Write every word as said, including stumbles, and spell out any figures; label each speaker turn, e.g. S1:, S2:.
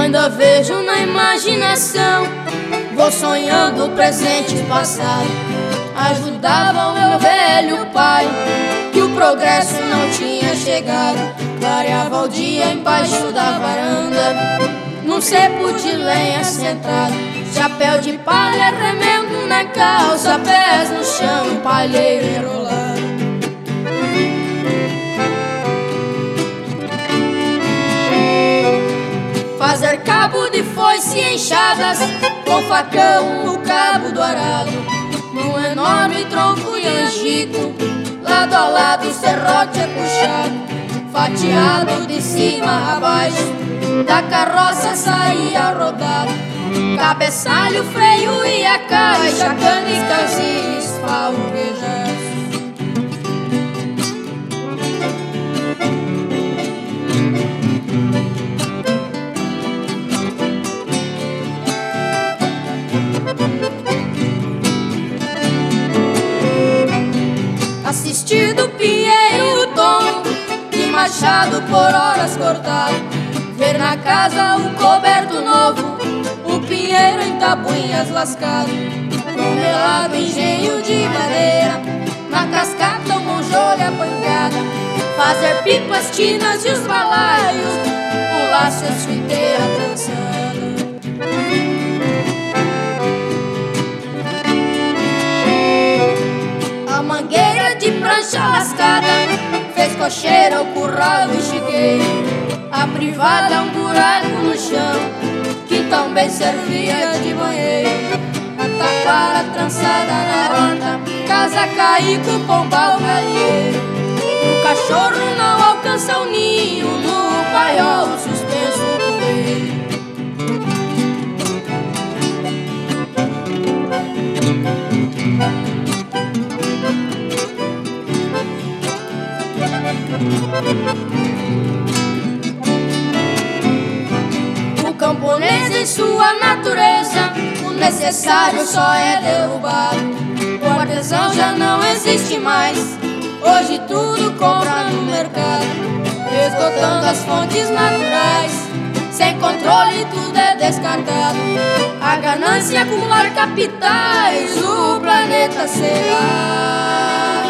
S1: Ainda vejo na imaginação, vou sonhando o presente e passado. Ajudava o meu velho pai, que o progresso não tinha chegado. Clareava o dia embaixo da varanda, num cepo de lenha sentado. Chapéu de palha, remendo na calça, pés no chão, palheiro enrolado. Fazer cabo de foice e enxadas, com facão no cabo do arado, num enorme tronco de angico, lado a lado o serrote é puxado, fatiado de cima a baixo, da carroça saía rodado, cabeçalho, freio e a caixa, canicas e esfalguejados. Assistir do pinheiro o tom de machado por horas cortado, ver na casa o coberto novo, o pinheiro em tabuinhas lascado, com melado engenho de madeira, na cascata o monjolho apancada, fazer pipas, tinas e os balaios, pular seus fiteiras trançando. A mangueira de prancha lascada fez cocheira, o curral e chiqueiro, a privada um buraco no chão, que também servia de banheiro. A taquara trançada na horta, casa caico, pombal galinheiro. O cachorro não alcança o ninho, no paiol suspenso o coelho. O camponês em sua natureza, o necessário só é derrubado. O artesão já não existe mais, hoje tudo compra no mercado, esgotando as fontes naturais, sem controle tudo é descartado. A ganância acumular capitais, o planeta será